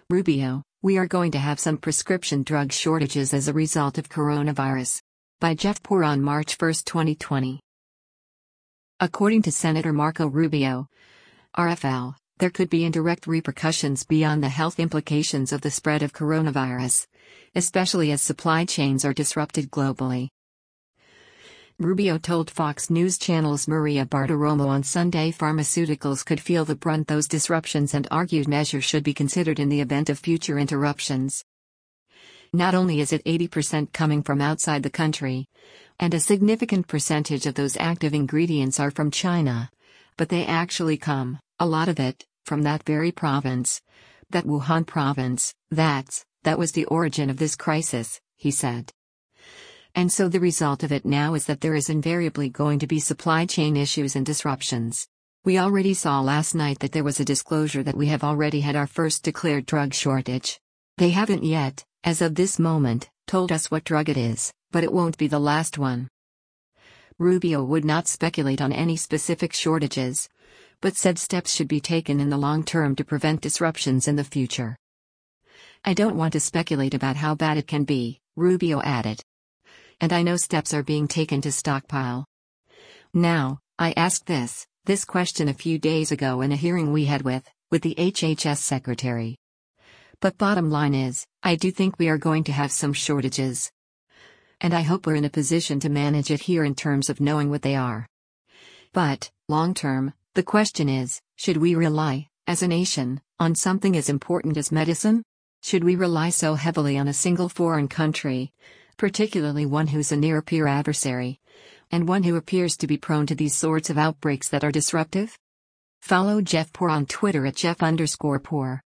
Rubio, we are going to have some prescription drug shortages as a result of coronavirus. By Jeff Poor on March 1, 2020. According to Senator Marco Rubio, RFL, there could be indirect repercussions beyond the health implications of the spread of coronavirus, especially as supply chains are disrupted globally. Rubio told Fox News Channel's Maria Bartiromo on Sunday pharmaceuticals could feel the brunt those disruptions and argued measures should be considered in the event of future interruptions. Not only is it 80% coming from outside the country, and a significant percentage of those active ingredients are from China, but they actually come, a lot of it, from that very province. That Wuhan province, that was the origin of this crisis, he said. And so the result of it now is that there is invariably going to be supply chain issues and disruptions. We already saw last night that there was a disclosure that we have already had our first declared drug shortage. They haven't yet, as of this moment, told us what drug it is, but it won't be the last one. Rubio would not speculate on any specific shortages, but said steps should be taken in the long term to prevent disruptions in the future. I don't want to speculate about how bad it can be, Rubio added. And I know steps are being taken to stockpile. Now, I asked this question a few days ago in a hearing we had with the HHS secretary. But bottom line is, I do think we are going to have some shortages. And I hope we're in a position to manage it here in terms of knowing what they are. But, long term, the question is, should we rely, as a nation, on something as important as medicine? Should we rely so heavily on a single foreign country, particularly one who's a near-peer adversary, and one who appears to be prone to these sorts of outbreaks that are disruptive? Follow Jeff Poor on Twitter at Jeff_Poor.